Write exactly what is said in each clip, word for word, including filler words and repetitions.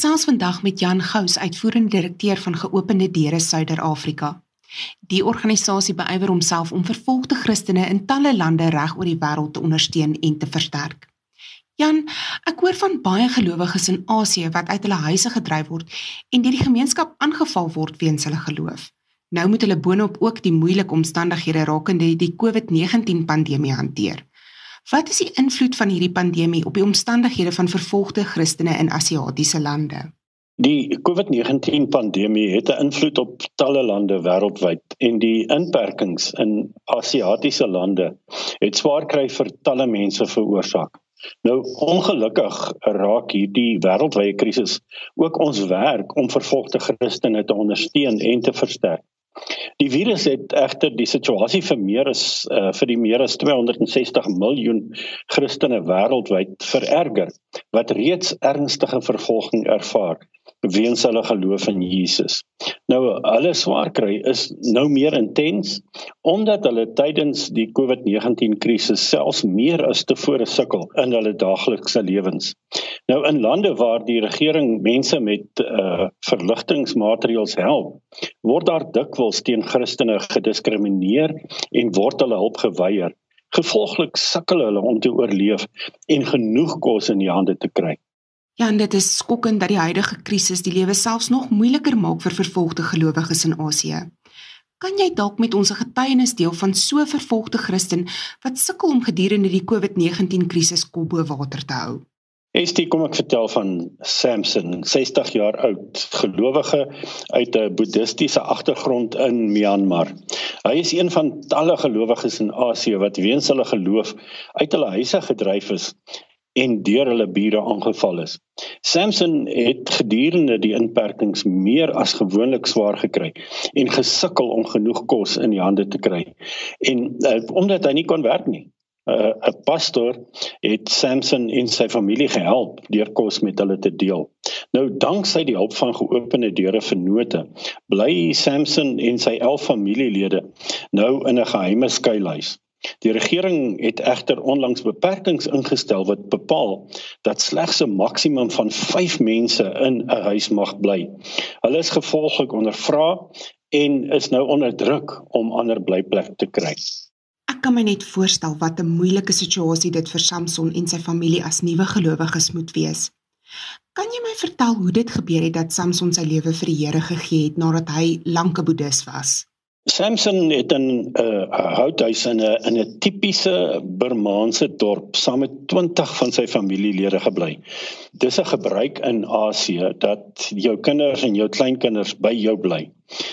gesels vandag met Jan Gous, uitvoerende direkteur van Geopende Deure Suider-Afrika. Die organisasie beywer homself om vervolgde Christene in talle lande reg oor die wêreld te ondersteun en te versterk. Jan, ek hoor van baie gelowiges in Asië wat uit hulle huise gedryf word en deur die gemeenskap aangeval word weens hulle geloof. Nou moet hulle boonop ook die moeilike omstandighede rakende die COVID negentien pandemie hanteer. Wat is die invloed van hierdie pandemie op die omstandighede van vervolgde Christene in Asiatiese lande? Die COVID negentien pandemie het 'n invloed op talle lande wêreldwyd en die inperkings in Asiatiese lande het swaar kry vir talle mense veroorsaak. Nou, ongelukkig raak hierdie wêreldwye krisis ook ons werk om vervolgde Christene te ondersteun en te versterk. Die virus het egter die situasie vir meer as uh, vir die meer as tweehonderdsestig miljoen Christene wêreldwyd vererger, wat reeds ernstige vervolging ervaar weens hulle geloof in Jesus. Nou, hulle swaar kry is nou meer intens, omdat hulle tydens die COVID negentien krisis selfs meer as tevore sukkel in hulle daaglikse lewens. Nou, in lande waar die regering mense met uh, verligtingsmaatreëls help, word daar dikwels teen Christene gediskrimineer en word hulle hulp geweier. Gevolglik sukkel hulle om te oorleef en genoeg kos in die hande te kry. Ja, en dit is skokkend dat die huidige krisis die lewe selfs nog moeiliker maak vir vervolgde gelowiges in Asië. Kan jy dalk met ons 'n getuienis deel van so 'n vervolgde Christen wat sukkel om gedurende die COVID negentien krisis kop bo water te hou? Estie, kom ek vertel van Samson, sestig jaar oud, gelowige uit 'n boeddhistiese agtergrond in Myanmar. Hy is een van talle gelowiges in Asië wat weens hulle geloof uit hulle huise gedryf is en deur hulle bure aangeval is. Samson het gedurende die inperkings meer as gewoonlik swaar gekry en gesukkel om genoeg kos in die hande te kry. En uh, omdat hy nie kon werk nie. 'n uh, pastor het Samson en sy familie gehelp deur kos met hulle te deel. Nou, danksy die hulp van Geopende Deure Vennote, bly Samson en sy elf familielede nou in 'n geheime skuilhuis. Die regering het egter onlangs beperkings ingestel wat bepaal dat slegs 'n maksimum van vyf mense in 'n huis mag bly. Hulle is gevolglik ondervra en is nou onder druk om ander blyplek te kry. Ek kan my net voorstel wat 'n moeilike situasie dit vir Samson en sy familie as nuwe gelowiges moet wees. Kan jy my vertel hoe dit gebeur het dat Samson sy lewe vir die Here gegee het nadat hy lank 'n boeddhis was? Samson het in 'n uh, houthuis in 'n in 'n tipiese Burmaanse dorp saam met twintig van sy familielede gebly. Dis 'n gebruik in Asië dat jou kinders en jou kleinkinders by jou bly.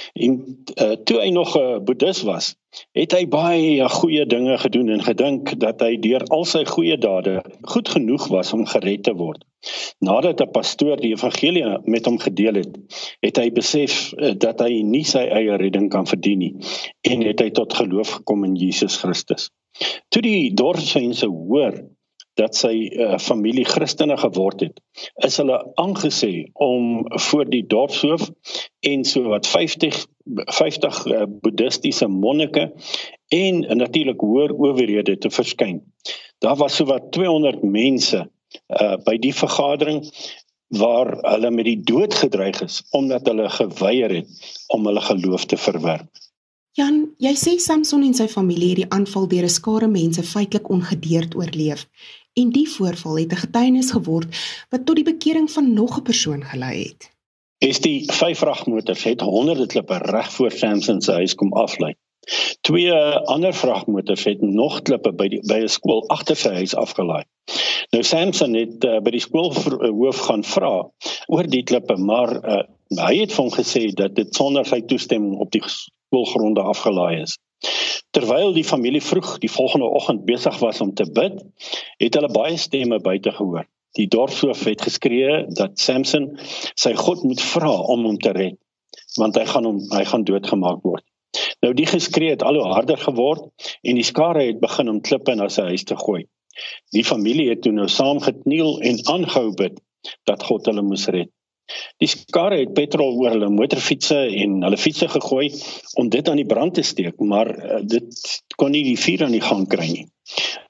En uh, toe hy nog 'n uh, boeddhis was, het hy baie goeie dinge gedoen en gedink dat hy deur al sy goeie dade goed genoeg was om gered te word. Nadat 'n pastoor die evangelie met hom gedeel het, het hy besef uh, dat hy nie sy eie redding kan verdien nie en het hy tot geloof gekom in Jesus Christus. Toe die dorpsmense hoor dat sy uh, familie Christene geword het, is hulle aangesê om voor die dorpshoof en so wat vyftig, vyftig uh, boeddhistiese monnike en uh, natuurlik hoër owerhede te verskyn. Daar was so wat tweehonderd mense uh, by die vergadering waar hulle met die dood gedreig is, omdat hulle geweier het om hulle geloof te verwerp. Jan, jy sê Samson en sy familie het die aanval deur 'n skare mense feitelik ongedeerd oorleef. En die voorval het 'n getuienis geword wat tot die bekering van nog 'n persoon gelei het. Is die vyf vragmotors het honderde klippe reg voor Samson se huis kom aflei. Twee ander vragmotors het nog klippe by die by 'n skool agter sy huis afgelaai. Nou Samson het uh, by die skoolhoof gaan vra oor die klippe, maar uh, hy het vir hom gesê dat dit sonder sy toestemming op die skoolgronde afgelaai is. Terwyl die familie vroeg die volgende oggend besig was om te bid, het hulle baie stemme buite gehoor. Die dorpshoof het geskree dat Samson sy God moet vra om hom te red, want hy gaan hom hy gaan doodgemaak word. Nou die geskree het al hoe harder geword en die skare het begin om klippe na sy huis te gooi. Die familie het toe nou saam gekniel en aangehou bid dat God hulle moes red. Die skare het petrol oor hulle motorfietsse en hulle fietsse gegooi om dit aan die brand te steek, maar dit kon nie die vuur aan die gang kry nie.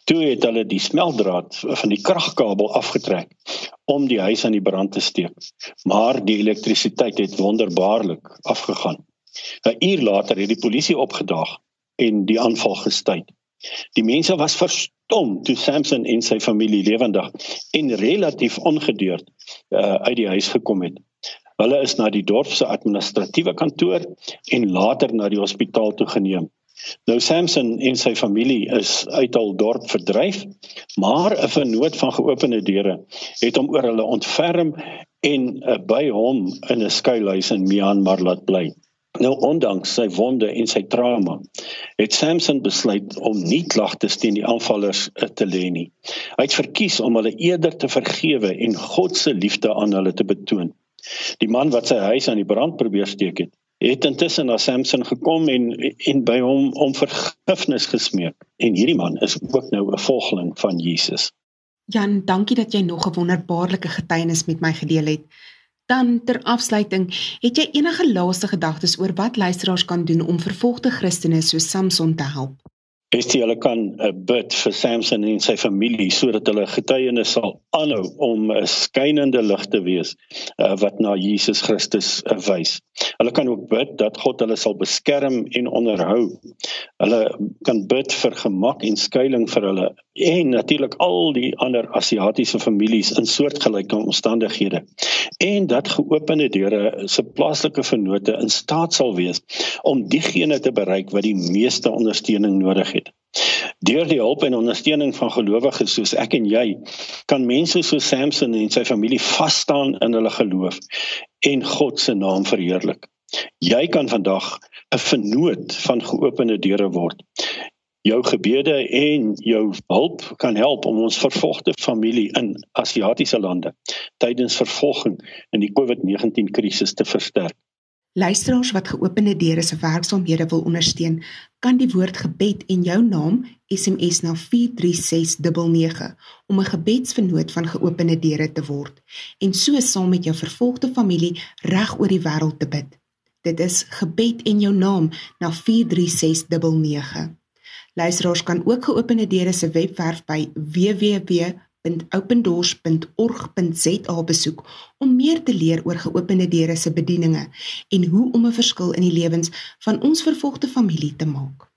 Toe het hulle die smeltdraad van die kragkabel afgetrek om die huis aan die brand te steek. Maar die elektrisiteit het wonderbaarlik afgegaan. 'n Uur later het die polisie opgedaag en die aanval gestuit. Die mense was verstom toe Samson en sy familie lewendig en relatief ongedeerd uh, uit die huis gekom het. Hulle is na die dorp se administratiewe kantoor en later na die hospitaal toe geneem. Nou Samson en sy familie is uit hul dorp verdryf, maar 'n vennoot van geopende deure het hom oor hulle ontferm en uh, by hom in 'n skuilhuis in Myanmar laat bly. Nou ondanks sy wonde en sy trauma, het Samson besluit om nie klagtes teen die aanvallers te lê nie. Hy het verkies om hulle eerder te vergewe en God se liefde aan hulle te betoon. Die man wat sy huis aan die brand probeer steek het, het intussen na Samson gekom en, en by hom om vergifnis gesmeek. En hierdie man is ook nou 'n volgeling van Jesus. Jan, dankie dat jy nog 'n wonderbaarlike getuienis met my gedeel het. Dan ter afsluiting, het jy enige laaste gedagtes oor wat luisteraars kan doen om vervolgde Christene soos Samson te help? Estie, hulle kan uh, bid vir Samson en sy familie sodat hulle getuienis sal aanhou om 'n skynende lig te wees uh, wat na Jesus Christus uh, wys. Hulle kan ook bid dat God hulle sal beskerm en onderhou. Hulle kan bid vir gemak en skuiling vir hulle en natuurlik al die ander Asiatiese families in soortgelyke omstandighede. En dat geopende deure se plaaslike vennote in staat sal wees om diegene te bereik wat die meeste ondersteuning nodig het. Deur die hulp en ondersteuning van gelowiges soos ek en jy, kan mense soos Samson en sy familie vas staan in hulle geloof en God se naam verheerlik. Jy kan vandag 'n vennoot van geopende deure word. Jou gebede en jou hulp kan help om ons vervolgde familie in Asiatiese lande tydens vervolging in die COVID negentien krisis te versterk. Luisteraars wat geopende deure se werksaamhede wil ondersteun, kan die woord gebed en jou naam S M S na vier drie ses nege nege om 'n gebedsvennoot van geopende deure te word en so saam met jou vervolgde familie reg oor die wêreld te bid. Dit is gebed en jou naam na vier drie ses nege nege. Luisteraars kan ook geopende deure se webwerf by w w w punt open doors punt org punt z a besoek om meer te leer oor geopende deure se bedieninge en hoe om 'n verskil in die lewens van ons vervolgde familie te maak.